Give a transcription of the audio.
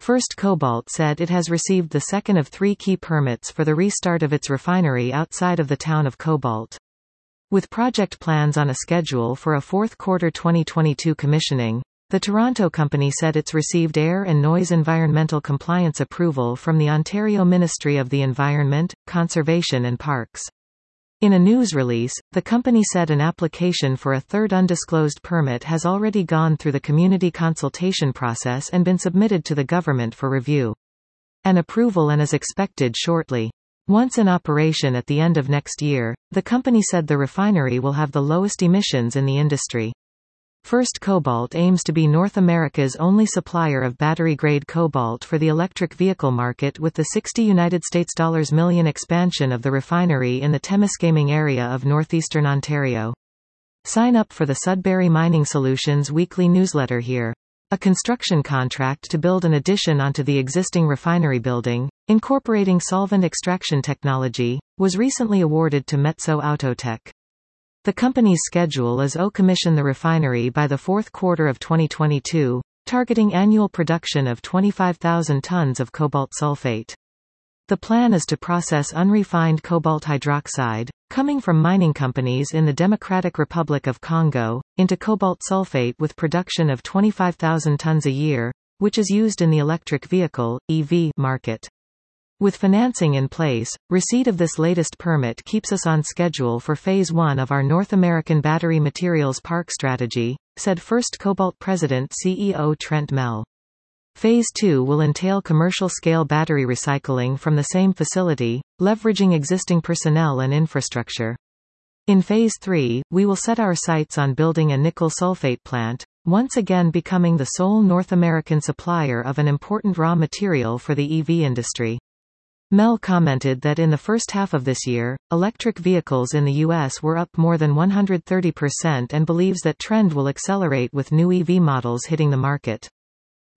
First Cobalt said it has received the second of 3 key permits for the restart of its refinery outside of the town of Cobalt. With project plans on a schedule for a fourth quarter 2022 commissioning, the Toronto company said it's received air and noise environmental compliance approval from the Ontario Ministry of the Environment, Conservation and Parks. In a news release, the company said an application for a third undisclosed permit has already gone through the community consultation process and been submitted to the government for review. An approval is expected shortly. Once in operation at the end of next year, the company said the refinery will have the lowest emissions in the industry. First Cobalt aims to be North America's only supplier of battery-grade cobalt for the electric vehicle market with the $60 million expansion of the refinery in the Temiskaming area of northeastern Ontario. Sign up for the Sudbury Mining Solutions weekly newsletter here. A construction contract to build an addition onto the existing refinery building, incorporating solvent extraction technology, was recently awarded to Metso Autotech. The company's schedule is to commission the refinery by the fourth quarter of 2022, targeting annual production of 25,000 tons of cobalt sulfate. The plan is to process unrefined cobalt hydroxide, coming from mining companies in the Democratic Republic of Congo, into cobalt sulfate with production of 25,000 tons a year, which is used in the electric vehicle, EV, market. With financing in place, receipt of this latest permit keeps us on schedule for Phase 1 of our North American Battery Materials Park strategy, said First Cobalt President CEO Trent Mell. Phase 2 will entail commercial-scale battery recycling from the same facility, leveraging existing personnel and infrastructure. In Phase 3, we will set our sights on building a nickel sulfate plant, once again becoming the sole North American supplier of an important raw material for the EV industry. Mell commented that in the first half of this year, electric vehicles in the U.S. were up more than 130% and believes that trend will accelerate with new EV models hitting the market.